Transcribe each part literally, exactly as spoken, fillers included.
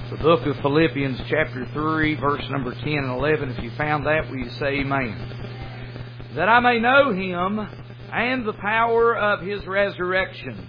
The book of Philippians chapter three, verse number ten and eleven. If you found that, will you say amen? That I may know Him and the power of His resurrection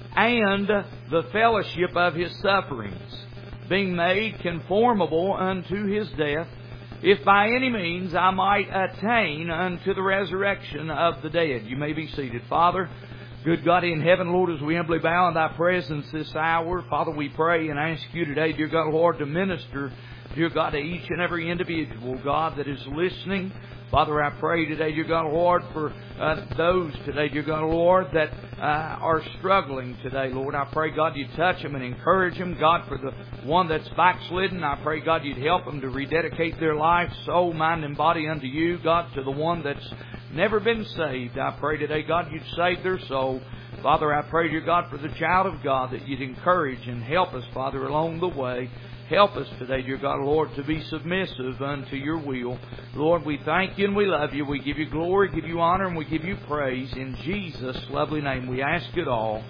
and the fellowship of His sufferings, being made conformable unto His death, if by any means I might attain unto the resurrection of the dead. You may be seated. Father, good God in heaven, Lord, as we humbly bow in Thy presence this hour, Father, we pray and ask You today, dear God, Lord, to minister, dear God, to each and every individual, God, that is listening. Father, I pray today, dear God, Lord, for uh, those today, dear God, Lord, that uh, are struggling today, Lord. I pray, God, You touch them and encourage them. God, for the one that's backslidden, I pray, God, You'd help them to rededicate their life, soul, mind, and body unto You. God, to the one that's never been saved, I pray today, God, You'd save their soul. Father, I pray, dear God, for the child of God, that You'd encourage and help us, Father, along the way. Help us today, dear God, Lord, to be submissive unto Your will. Lord, we thank You and we love You. We give You glory, give You honor, and we give You praise. In Jesus' lovely name, we ask it all.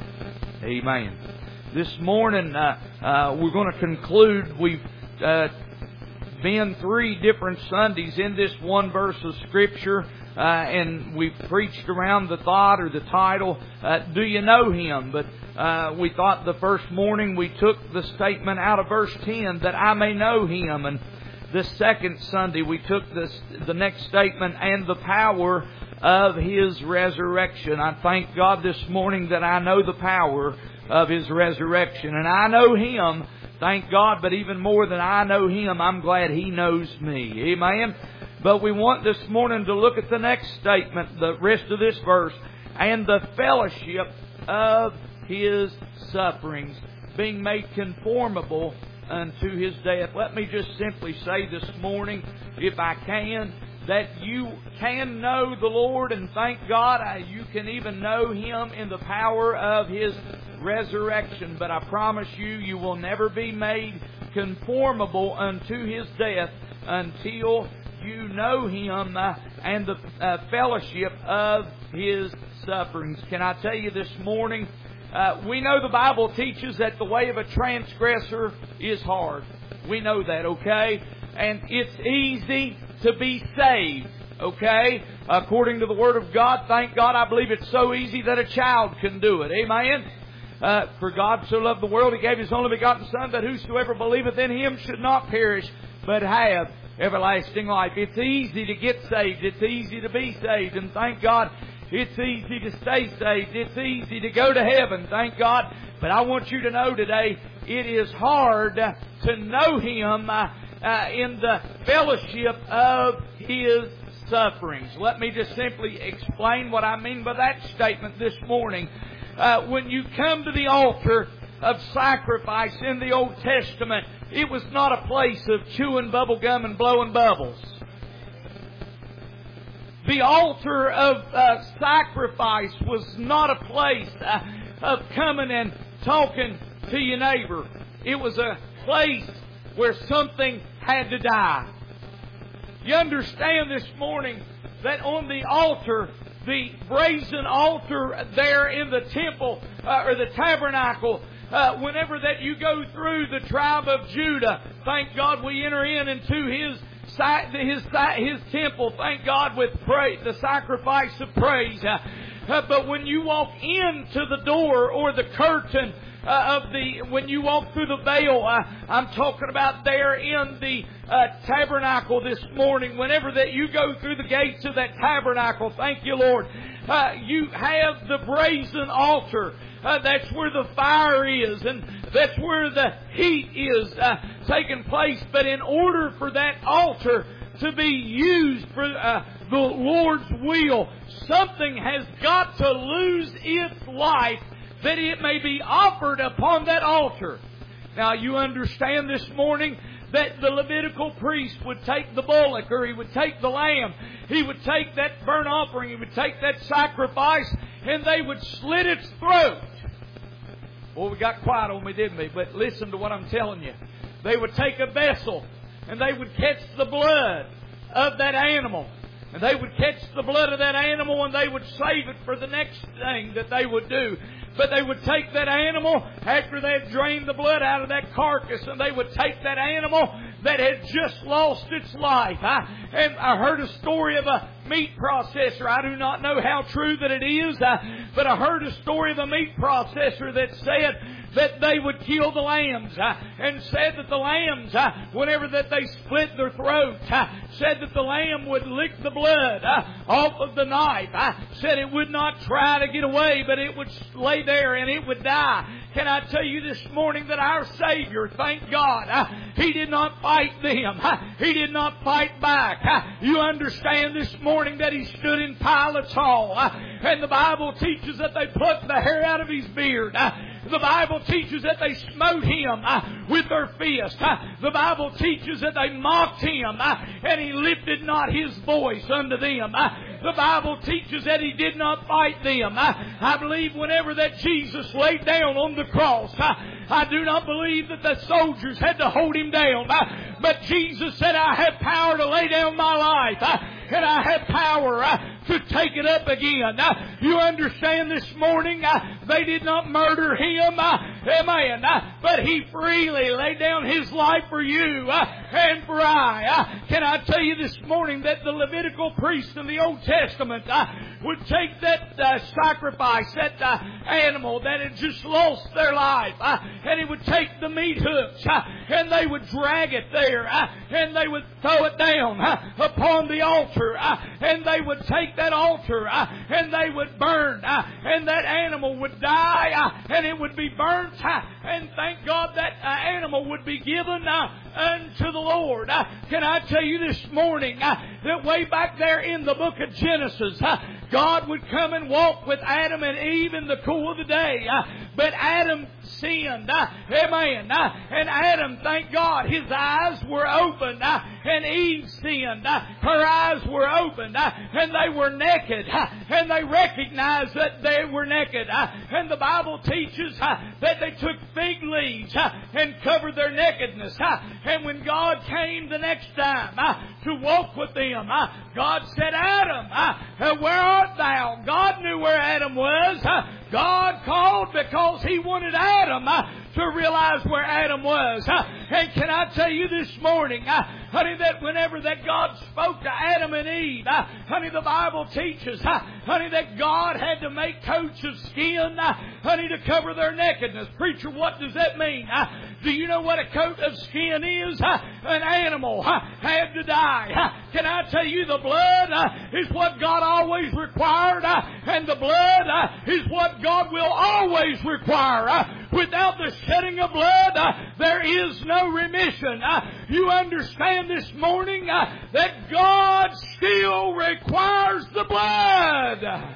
Amen. This morning, uh, uh, we're going to conclude. We've uh, been three different Sundays in this one verse of Scripture. Uh, and we've preached around the thought or the title, uh, Do You Know Him? But uh, we thought the first morning we took the statement out of verse ten, that I may know Him. And this second Sunday we took this, the next statement, and the power of His resurrection. I thank God this morning that I know the power of His resurrection. And I know Him, thank God, but even more than I know Him, I'm glad He knows me. Amen? But we want this morning to look at the next statement, the rest of this verse, and the fellowship of His sufferings, being made conformable unto His death. Let me just simply say this morning, if I can, that you can know the Lord, and thank God you can even know Him in the power of His resurrection. But I promise you, you will never be made conformable unto His death until you know Him uh, and the uh, fellowship of His sufferings. Can I tell you this morning, uh, we know the Bible teaches that the way of a transgressor is hard. We know that, okay? And it's easy to be saved, okay? According to the Word of God, thank God, I believe it's so easy that a child can do it. Amen? Uh, for God so loved the world, He gave His only begotten Son, that whosoever believeth in Him should not perish, but have everlasting life. It's easy to get saved. It's easy to be saved. And thank God, it's easy to stay saved. It's easy to go to heaven. Thank God. But I want you to know today, it is hard to know Him uh, uh, in the fellowship of His sufferings. Let me just simply explain what I mean by that statement this morning. Uh, when you come to the altar of sacrifice in the Old Testament, it was not a place of chewing bubble gum and blowing bubbles. The altar of uh, sacrifice was not a place uh, of coming and talking to your neighbor. It was a place where something had to die. You understand this morning that on the altar, the brazen altar there in the temple uh, or the tabernacle, Uh, whenever that you go through the tribe of Judah, thank God we enter in into His His His temple. Thank God with praise, the sacrifice of praise. Uh, uh, but when you walk into the door or the curtain uh, of the, when you walk through the veil, uh, I'm talking about there in the uh, tabernacle this morning. Whenever that you go through the gates of that tabernacle, thank you, Lord. Uh, you have the brazen altar. Uh, that's where the fire is, and that's where the heat is uh, taking place. But in order for that altar to be used for uh, the Lord's will, something has got to lose its life that it may be offered upon that altar. Now, you understand this morning that the Levitical priest would take the bullock, or he would take the lamb. He would take that burnt offering. He would take that sacrifice, and they would slit its throat. Well, we got quiet on me, didn't we? But listen to what I'm telling you. They would take a vessel, and they would catch the blood of that animal, And they would catch the blood of that animal and they would save it for the next thing that they would do. But they would take that animal after they had drained the blood out of that carcass, and they would take that animal that had just lost its life. I, and I heard a story of a meat processor. I do not know how true that it is, uh, but I heard a story of a meat processor that said that they would kill the lambs, uh, and said that the lambs, uh, whenever that they split their throat, uh, said that the lamb would lick the blood uh, off of the knife. Uh, said it would not try to get away, but it would lay there and it would die. Can I tell you this morning that our Savior, thank God, uh, He did not fight them. Uh, he did not fight back. Uh, you understand this morning that He stood in Pilate's hall, uh, and the Bible teaches that they plucked the hair out of His beard. Uh, The Bible teaches that they smote Him uh, with their fist. Uh, the Bible teaches that they mocked Him, uh, and He lifted not His voice unto them. Uh, the Bible teaches that He did not fight them. Uh, I believe whenever that Jesus laid down on the cross, uh, I do not believe that the soldiers had to hold Him down. Uh, but Jesus said, I have power to lay down my life, uh, and I have power uh, to take it up again. Uh, you understand this morning, uh, they did not murder Him, uh, amen, uh, but He freely laid down His life for you uh, and for I. Uh, can I tell you this morning that the Levitical priests in the Old Testament uh, would take that uh, sacrifice, that uh, animal that had just lost their life, uh, and He would take the meat hooks uh, and they would drag it there uh, and they would throw it down uh, upon the altar, uh, and they would take that altar uh, and they would burn, uh, and that animal would die uh, and it would be burnt, uh, and thank God that uh, animal would be given uh, unto the Lord. Uh, can I tell you this morning uh, that way back there in the book of Genesis, uh, God would come and walk with Adam and Eve in the cool of the day, uh, but Adam sinned, uh, amen, uh, and Adam, thank God, his eyes were opened, uh, and Eve sinned, uh, her eyes were opened, uh, and they were naked, uh, and they recognized that they were naked, uh, and the Bible teaches uh, that they took fig leaves uh, and covered their nakedness, uh, and when God came the next time uh, to walk with them, uh, God said, Adam, uh, where art thou? God knew where Adam was. Uh, God called because He wanted Adam uh, to realize where Adam was. Uh, and can I tell you this morning, uh, honey, that whenever that God spoke to Adam and Eve, uh, honey, the Bible teaches, uh, honey, that God had to make coats of skin, uh, honey, to cover their nakedness. Preacher, what does that mean? Uh, do you know what a coat of skin is? Uh, an animal uh, had to die. Uh, can I tell you, the blood uh, is what God always required, uh, and the blood uh, is what God will always require. Uh, without the shedding of blood, uh, there is no remission. Uh, you understand this morning uh, that God still requires the blood.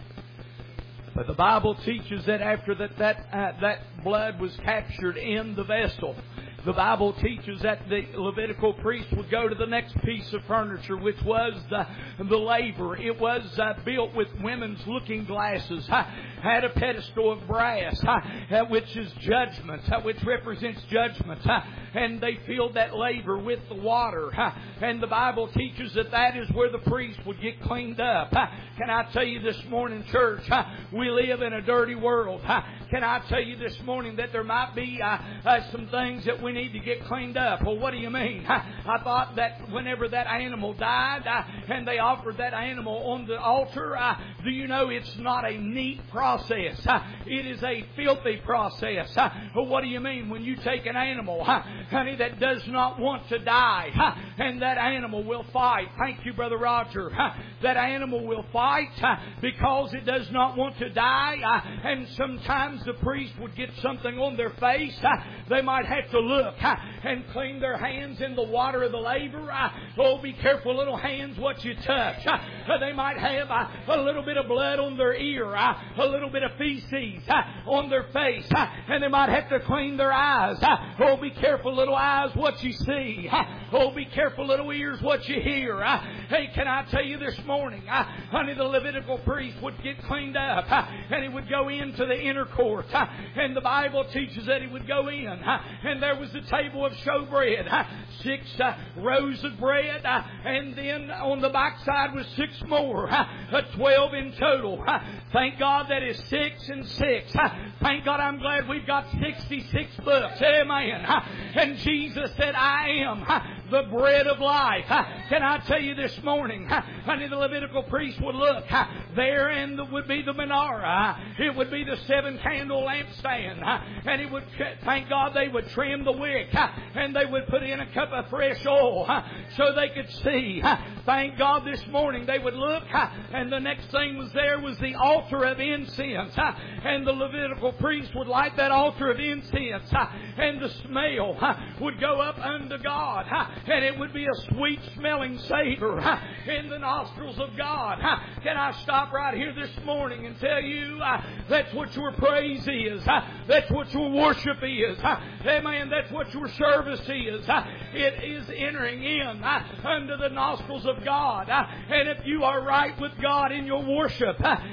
But the Bible teaches that after that that uh, that blood was captured in the vessel, the Bible teaches that the Levitical priest would go to the next piece of furniture, which was the, the laver. It was uh, built with women's looking glasses, uh, had a pedestal of brass, uh, which is judgment, uh, which represents judgment. Uh, and they filled that laver with the water. Uh, and the Bible teaches that that is where the priest would get cleaned up. Uh, can I tell you this morning, church, uh, we live in a dirty world. Uh, can I tell you this morning that there might be uh, uh, some things that we need to get cleaned up? Well, what do you mean? Uh, I thought that whenever that animal died uh, and they offered that animal on the altar, uh, do you know it's not a neat process? Uh, it is a filthy process. Uh, well, what do you mean? When you take an animal, uh, honey, that does not want to die, uh, and that animal will fight. Thank you, Brother Roger. Uh, that animal will fight uh, because it does not want to die, uh, and sometimes the priest would get something on their face. Uh, they might have to look uh, and clean their hands in the water of the laver. Uh, oh, be careful, little hands, what you touch. Uh, they might have uh, a little bit of blood on their ear, uh, a little little bit of feces on their face, and they might have to clean their eyes. Oh, be careful, little eyes, what you see. Oh, be careful, little ears, what you hear. Hey, can I tell you this morning, honey, the Levitical priest would get cleaned up, and he would go into the inner court, and the Bible teaches that he would go in, and there was a table of showbread, six rows of bread, and then on the backside was six more, twelve in total. Thank God that is six and six. Thank God I'm glad we've got sixty-six books. Amen. And Jesus said, I am the bread of life. Can I tell you this morning, honey, the Levitical priest would look there, and would be the menorah. It would be the seven candle lampstand, and it would, thank God, they would trim the wick, and they would put in a cup of fresh oil so they could see. Thank God this morning they would look, and the next thing was there was the altar of incense, and the Levitical priest would light that altar of incense, and the smell would go up unto God, and it would be a sweet smelling savor in the nostrils of God. Can I stop right here this morning and tell you that's what your praise is, that's what your worship is, amen, that's what your service is. It is entering in under the nostrils of God, and if you are right with God in your worship,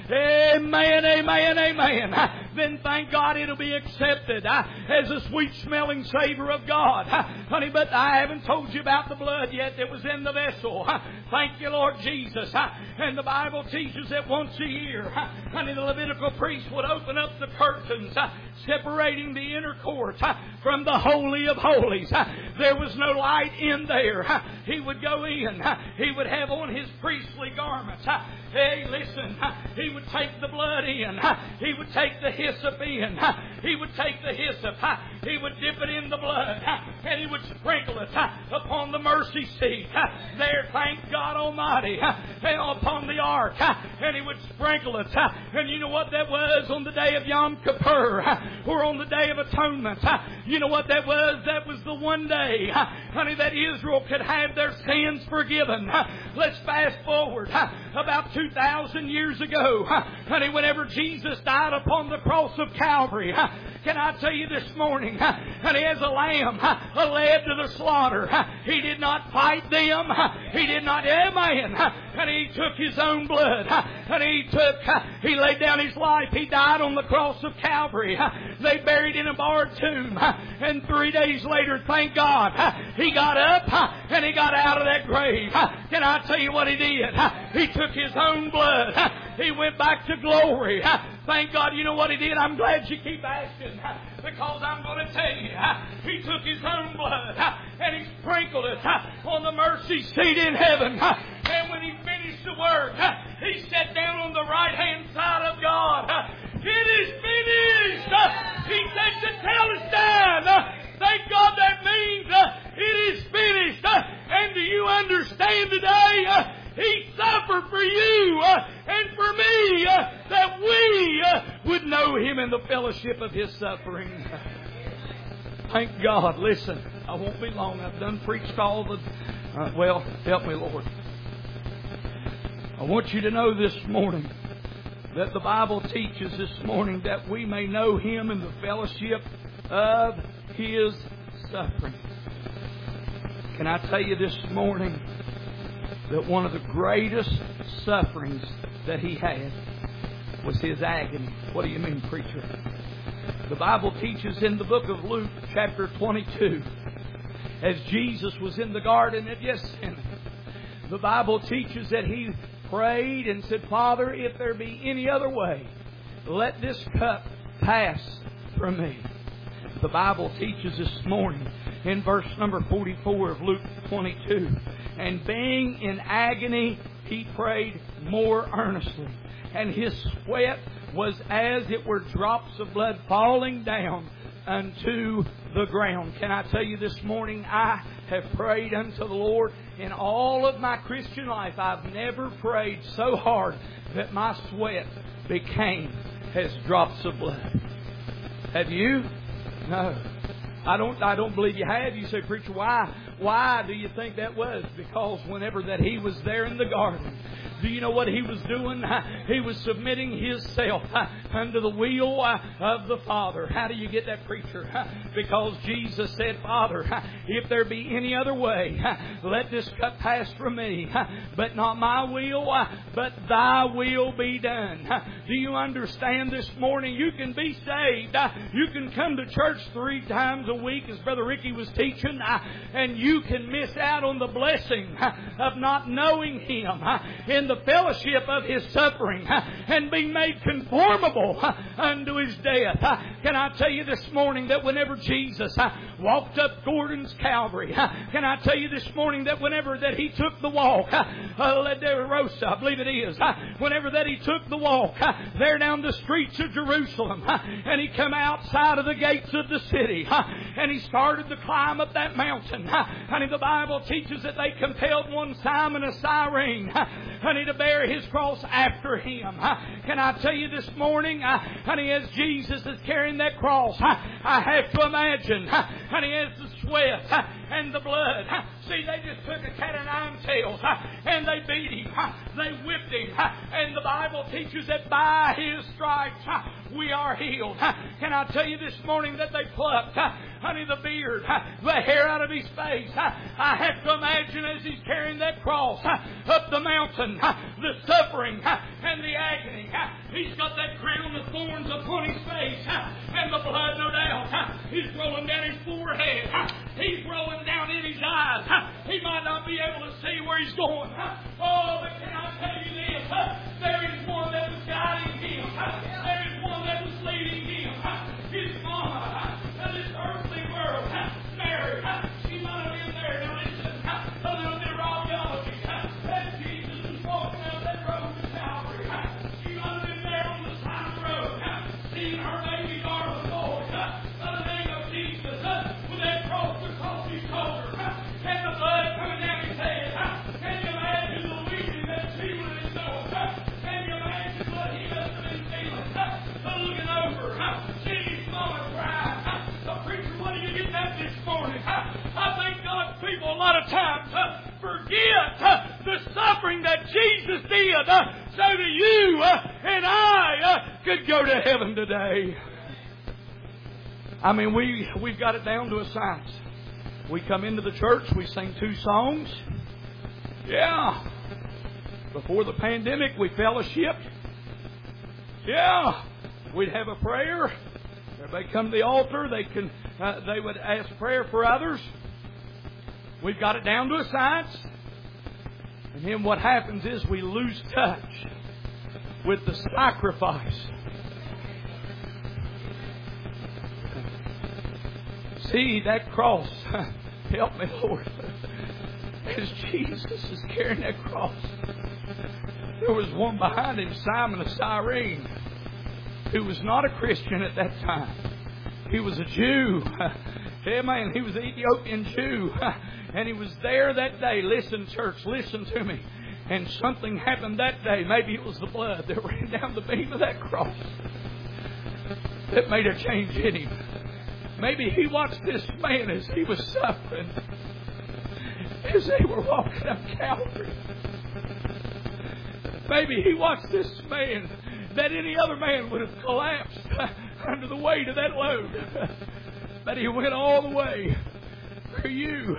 amen, amen, amen, then thank God it'll be accepted as a sweet smelling savor of God. Honey, but I haven't told you about the blood yet that was in the vessel. Thank you, Lord Jesus. And the Bible teaches that once a year, honey, the Levitical priest would open up the curtains separating the inner court from the Holy of Holies. There was no light in there. He would go in. He would have on his priestly garments. Hey, listen, he would take the blood in. He would take the hyssop in. He would take the hyssop. He would dip it in the blood. And he would sprinkle it upon the mercy seat. There, thank God Almighty, upon the ark. And he would sprinkle it. And you know what that was on the day of Yom Kippur, or on the Day of Atonement? You know what that was? That was the one day, honey, that Israel could have their sins forgiven. Let's fast forward about two thousand years ago, honey, whenever Jesus died upon the cross of Calvary. Can I tell you this morning, honey, as a lamb led to the slaughter, he did not fight them. He did not, amen. And he took his own blood. And he took, he laid down his life. He died on the cross of Calvary. They buried in a barred tomb. And three days later, thank God, he got up and he got out of that grave. Can I tell you what he did? He took his own blood. He went back to glory. Thank God. You know what he did? I'm glad you keep asking, because I'm going to tell you, he took his own blood and he sprinkled it on the mercy seat in heaven. And when he finished the work, he sat down on the right hand side of God. It is finished. He said to Palestine, thank God that means it is finished. And do you understand today? He suffered for you and for me, that we would know Him in the fellowship of His suffering. Thank God. Listen, I won't be long. I've done preached all the... Uh, well, help me, Lord. I want you to know this morning that the Bible teaches this morning that we may know Him in the fellowship of His suffering. Can I tell you this morning that one of the greatest sufferings that He had was His agony? What do you mean, preacher? The Bible teaches in the book of Luke, chapter twenty-two, as Jesus was in the garden at Gethsemane, the Bible teaches that He prayed and said, Father, if there be any other way, let this cup pass from me. The Bible teaches this morning in verse number forty-four of Luke twenty-two, and being in agony, He prayed more earnestly, and His sweat was as it were drops of blood falling down unto the ground. Can I tell you this morning, I have prayed unto the Lord in all of my Christian life. I've never prayed so hard that my sweat became as drops of blood. Have you? No. I don't I don't believe you have. You say, preacher, why? Why do you think that was? Because whenever that He was there in the garden, Do you know what He was doing? He was submitting Himself under the will of the Father. How do you get that, preacher? Because Jesus said, Father, if there be any other way, let this cup pass from me. But not my will, but Thy will be done. Do you understand this morning? You can be saved. You can come to church three times a week, as Brother Ricky was teaching, and you can miss out on the blessing of not knowing Him in the fellowship of His suffering and being made conformable unto His death. Can I tell you this morning that whenever Jesus walked up Gordon's Calvary, can I tell you this morning that whenever that He took the walk, uh, La De Rosa, I believe it is, whenever that He took the walk there down the streets of Jerusalem, and He come outside of the gates of the city, and He started to climb up that mountain. Honey, the Bible teaches that they compelled one Simon of Cyrene, honey, to bear his cross after him. Can I tell you this morning, honey, as Jesus is carrying that cross, I have to imagine, honey, as the sweat and the blood. See, they just took a cat of nine tails and they beat Him. They whipped Him. And the Bible teaches that by His stripes we are healed. Can I tell you this morning that they plucked, honey, the beard, the hair out of His face. I have to imagine as He's carrying that cross up the mountain, the suffering and the agony. He's got that crown of thorns upon His face, and the blood, no doubt, is rolling down His forehead. He's rolling down in His eyes. He might not be able to see where He's going. Oh, but can I tell you this? There is one that was guiding Him. There is one that was leading Him. His mama, this earthly world, Mary, she might have been there. Now listen, a little bit of radiology. That Jesus was walking up that road to Calvary. She might have been there on the side of the road, seeing her baby daughter born. By the name of Jesus, with that cross across His shoulder, and the blood coming down His head. Can you imagine the weeping that she would have been doing? Can you imagine what He must have been feeling? The looking over, seeing His mama cry. The preacher, what do you get that this morning? I think God's people a lot of times forget the suffering that Jesus did so that you and I could go to heaven today. I mean, we, we've got it down to a science. We come into the church, we sing two songs. Yeah. Before the pandemic, we fellowshiped. Yeah. We'd have a prayer. Everybody come to the altar. They can. Uh, they would ask prayer for others. We've got it down to a science. And then what happens is we lose touch with the sacrifice. See, that cross, help me, Lord, as Jesus is carrying that cross, there was one behind Him, Simon of Cyrene, who was not a Christian at that time. He was a Jew. Yeah, man, he was an Ethiopian Jew. And he was there that day. Listen, church, listen to me. And something happened that day. Maybe it was the blood that ran down the beam of that cross that made a change in him. Maybe he watched this man as he was suffering, as they were walking up Calvary. Maybe he watched this man that any other man would have collapsed under the weight of that load. But He went all the way for you,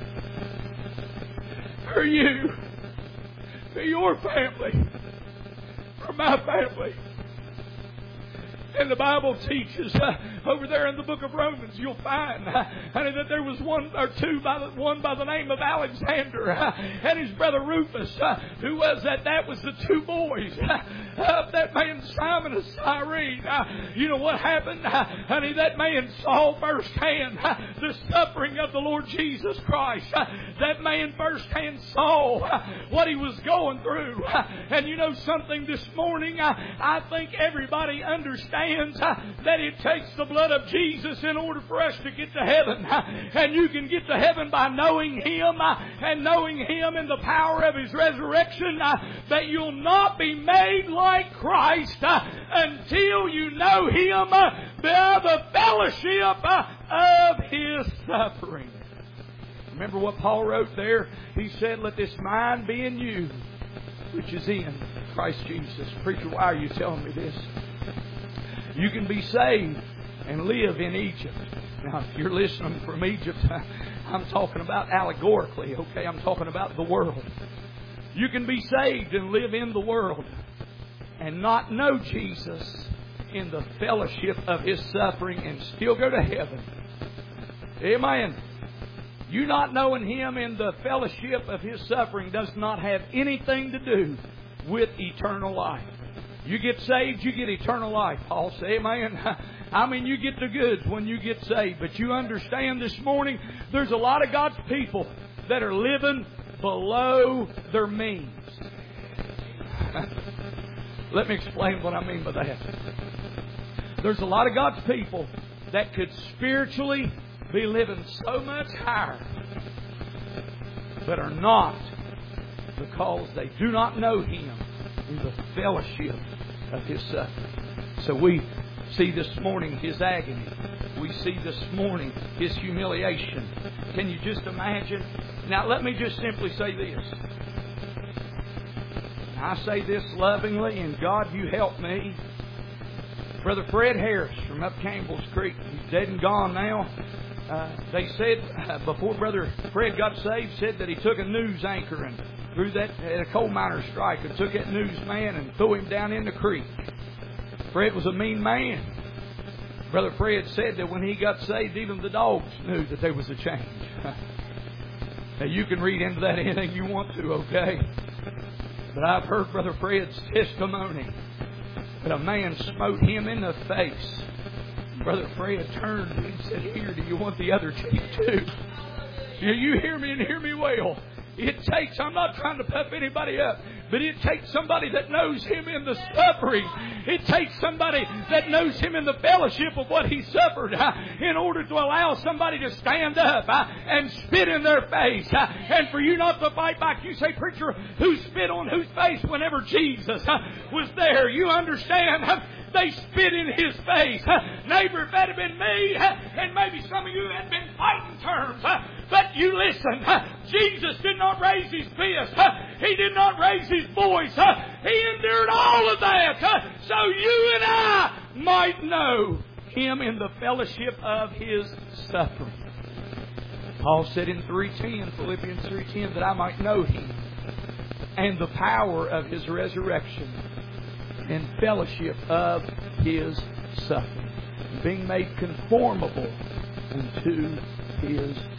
for you, for your family, for my family. And the Bible teaches uh, over there in the book of Romans, you'll find uh, honey, that there was one or two by the, one by the name of Alexander uh, and his brother Rufus, uh, who was that? That was the two boys uh, of that man Simon of Cyrene. Uh, you know what happened, uh, honey? That man saw firsthand uh, the suffering of the Lord Jesus Christ. Uh, that man firsthand saw uh, what he was going through. Uh, and you know something? This morning, uh, I think everybody understands that it takes the blood of Jesus in order for us to get to heaven. And you can get to heaven by knowing Him and knowing Him in the power of His resurrection. That you'll not be made like Christ until you know Him by the fellowship of His suffering. Remember what Paul wrote there? He said, let this mind be in you which is in Christ Jesus. Preacher, why are you telling me this? You can be saved and live in Egypt. Now, if you're listening from Egypt, I'm talking about allegorically, okay? I'm talking about the world. You can be saved and live in the world and not know Jesus in the fellowship of His suffering and still go to heaven. Amen. You not knowing Him in the fellowship of His suffering does not have anything to do with eternal life. You get saved, you get eternal life. Paul said, amen. I mean, you get the goods when you get saved. But you understand this morning, there's a lot of God's people that are living below their means. Let me explain what I mean by that. There's a lot of God's people that could spiritually be living so much higher, but are not, because they do not know Him in the fellowship of His suffering. So we see this morning His agony. We see this morning His humiliation. Can you just imagine? Now let me just simply say this. I say this lovingly, and God, you help me. Brother Fred Harris from up Campbell's Creek, he's dead and gone now. Uh, they said, uh, before Brother Fred got saved, said that he took a news anchor and threw that at a coal miner strike and took that newsman and threw him down in the creek. Fred was a mean man. Brother Fred said that when he got saved, even the dogs knew that there was a change. Now you can read into that anything you want to, okay? But I've heard Brother Fred's testimony that a man smote him in the face. Brother Fred turned and said, here, do you want the other cheek too? Do you hear me and hear me well? It takes, I'm not trying to puff anybody up, but it takes somebody that knows Him in the suffering. It takes somebody that knows Him in the fellowship of what He suffered uh, in order to allow somebody to stand up uh, and spit in their face. Uh, and for you not to fight back. You say, preacher, who spit on whose face whenever Jesus uh, was there? You understand? Uh, They spit in His face. Uh, neighbor, if that had been me, uh, and maybe some of you had been fighting terms, uh, but you listen, uh, Jesus did not raise His fist. Uh, he did not raise His voice. Uh, he endured all of that uh, so you and I might know Him in the fellowship of His suffering. Paul said in three ten, Philippians three ten, that I might know Him and the power of His resurrection and fellowship of His suffering, being made conformable unto His death.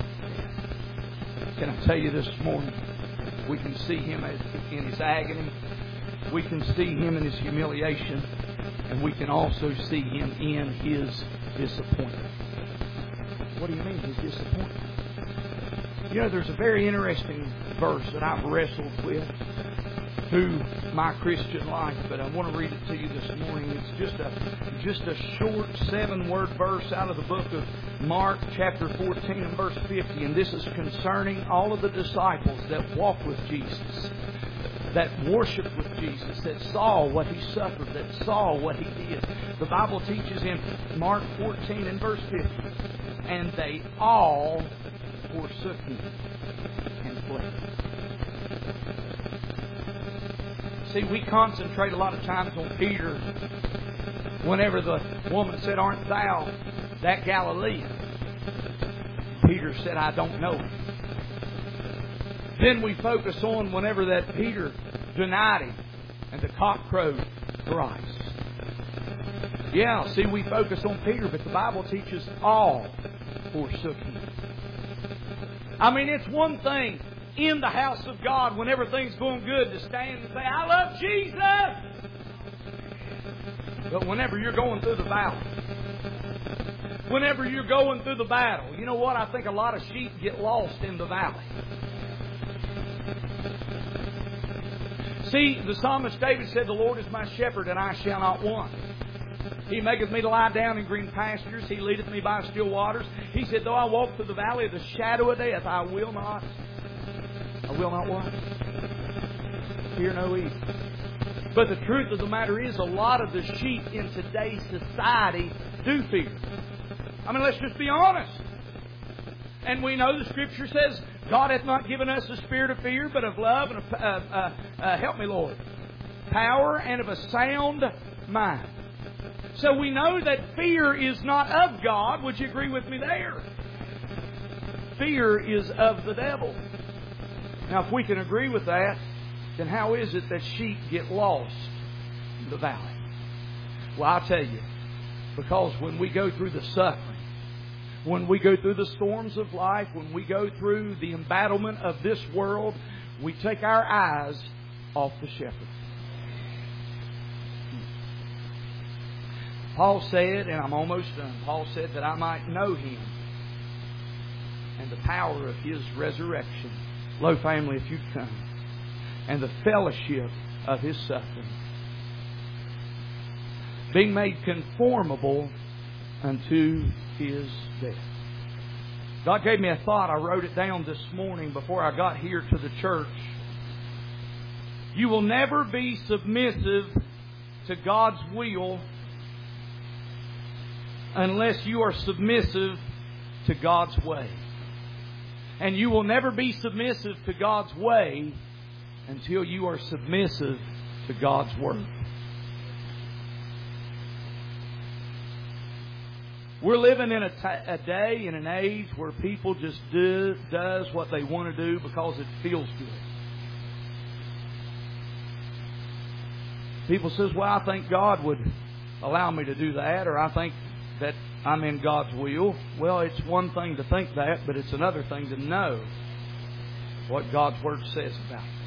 Can I tell you this morning, we can see Him in His agony, we can see Him in His humiliation, and we can also see Him in His disappointment. What do you mean, His disappointment? You know, there's a very interesting verse that I've wrestled with through my Christian life, but I want to read it to you this morning. It's just a just a short seven-word verse out of the book of Mark, chapter fourteen and verse fifty, and this is concerning all of the disciples that walked with Jesus, that worshiped with Jesus, that saw what He suffered, that saw what He did. The Bible teaches in Mark fourteen and verse fifty, and they all forsook Him and fled. See, we concentrate a lot of times on Peter whenever the woman said, aren't thou that Galilean? Peter said, I don't know him. Then we focus on whenever that Peter denied Him and the cock crowed thrice. Yeah, see, we focus on Peter, but the Bible teaches all forsook Him. I mean, it's one thing in the house of God when everything's going good to stand and say, I love Jesus. But whenever you're going through the valley, whenever you're going through the battle, you know what? I think a lot of sheep get lost in the valley. See, the psalmist David said, the Lord is my shepherd and I shall not want. He maketh me to lie down in green pastures. He leadeth me by still waters. He said, though I walk through the valley of the shadow of death, I will not I will not what? Fear no evil. But the truth of the matter is, a lot of the sheep in today's society do fear. I mean, let's just be honest. And we know the Scripture says, God hath not given us a spirit of fear, but of love and of, uh, uh, uh, help me, Lord, power and of a sound mind. So we know that fear is not of God. Would you agree with me there? Fear is of the devil. Now, if we can agree with that, then how is it that sheep get lost in the valley? Well, I'll tell you, because when we go through the suffering, when we go through the storms of life, when we go through the embattlement of this world, we take our eyes off the shepherd. Paul said, and I'm almost done, Paul said that I might know Him and the power of His resurrection. Lo, family, if you'd come. And the fellowship of His suffering. Being made conformable unto His death. God gave me a thought. I wrote it down this morning before I got here to the church. You will never be submissive to God's will unless you are submissive to God's way. And you will never be submissive to God's way until you are submissive to God's Word. We're living in a, t- a day, in an age where people just do does what they want to do because it feels good. People says, well, I think God would allow me to do that, or I think that I'm in God's will. Well, it's one thing to think that, but it's another thing to know what God's Word says about it.